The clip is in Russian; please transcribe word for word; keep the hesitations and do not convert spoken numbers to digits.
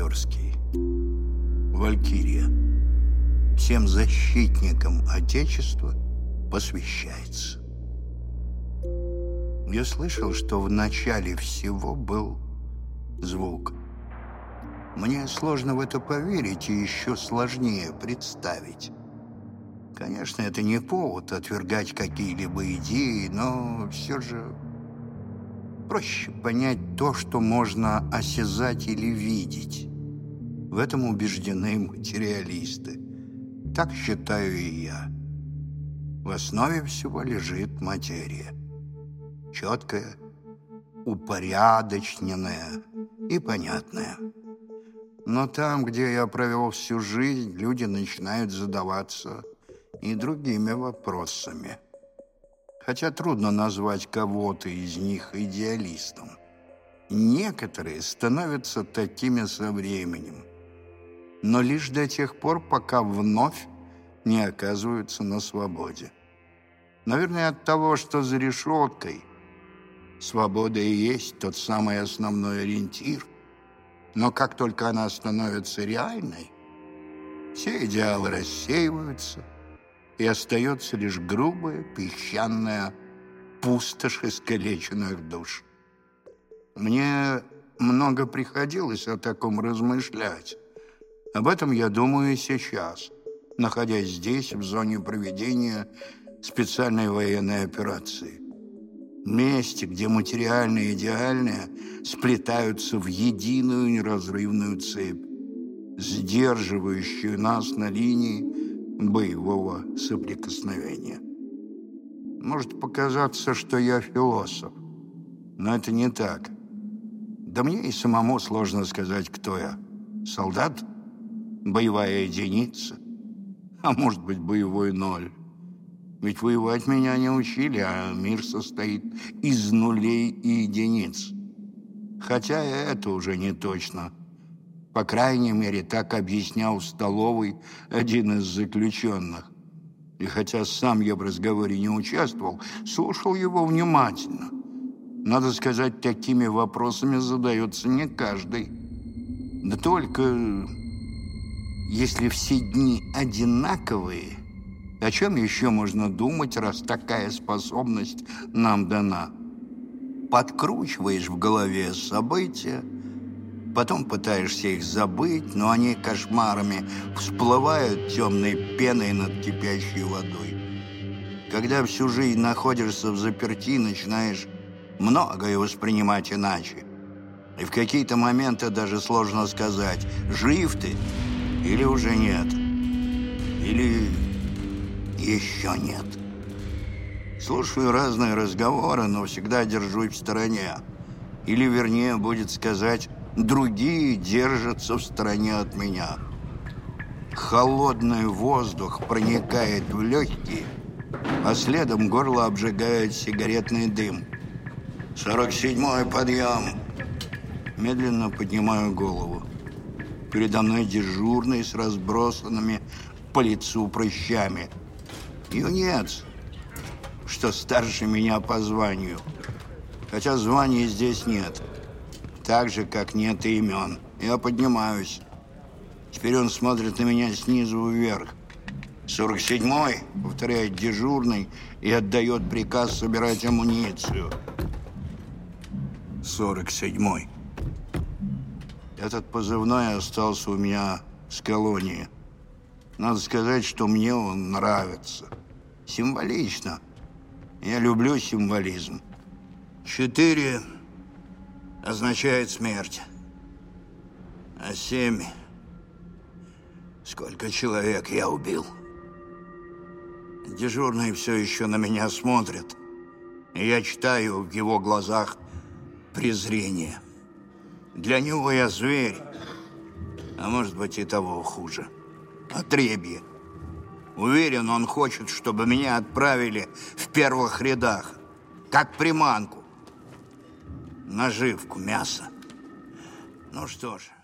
Майорский. Валькирия. Всем защитникам Отечества посвящается. Я слышал, что в начале всего был звук. Мне сложно в это поверить и еще сложнее представить. Конечно, это не повод отвергать какие-либо идеи, но все же проще понять то, что можно осязать или видеть. В этом убеждены материалисты. Так считаю и я. В основе всего лежит материя. Четкая, упорядоченная и понятная. Но там, где я провел всю жизнь, люди начинают задаваться и другими вопросами. Хотя трудно назвать кого-то из них идеалистом. Некоторые становятся такими со временем, но лишь до тех пор, пока вновь не оказываются на свободе. Наверное, от того, что за решеткой свобода и есть тот самый основной ориентир. Но как только она становится реальной, все идеалы рассеиваются, и остается лишь грубая, песчаная пустошь искалеченных душ. Мне много приходилось о таком размышлять. Об этом я думаю и сейчас, находясь здесь, в зоне проведения специальной военной операции. Месте, где материальное и идеальное сплетаются в единую неразрывную цепь, сдерживающую нас на линии боевого соприкосновения. Может показаться, что я философ, но это не так. Да мне и самому сложно сказать, кто я. Солдат? Боевая единица? А может быть, боевой ноль? Ведь воевать меня не учили, а мир состоит из нулей и единиц. Хотя и это уже не точно. По крайней мере, так объяснял в столовой один из заключенных. И хотя сам я в разговоре не участвовал, слушал его внимательно. Надо сказать, такими вопросами задается не каждый. Да только если все дни одинаковые, о чем еще можно думать, раз такая способность нам дана? Подкручиваешь в голове события, потом пытаешься их забыть, но они кошмарами всплывают темной пеной над кипящей водой. Когда всю жизнь находишься в заперти, начинаешь многое воспринимать иначе. И в какие-то моменты даже сложно сказать, жив ты или уже нет, или еще нет. Слушаю разные разговоры, но всегда держусь в стороне. Или, вернее, будет сказать, другие держатся в стороне от меня. Холодный воздух проникает в легкие, а следом горло обжигает сигаретный дым. сорок седьмой подъем. Медленно поднимаю голову. Передо мной дежурный с разбросанными по лицу прыщами. Юнец, что старше меня по званию. Хотя званий здесь нет. Так же, как нет и имен. Я поднимаюсь. Теперь он смотрит на меня снизу вверх. сорок седьмой, повторяет дежурный и отдает приказ собирать амуницию. сорок седьмой. Этот позывной остался у меня с колонии. Надо сказать, что мне он нравится. Символично. Я люблю символизм. Четыре означает смерть. А семь... Сколько человек я убил. Дежурный все еще на меня смотрит. И я читаю в его глазах презрение. Для него я зверь. А может быть и того хуже. Отребье. Уверен, он хочет, чтобы меня отправили в первых рядах. Как приманку. Наживку, мясо. Ну что ж...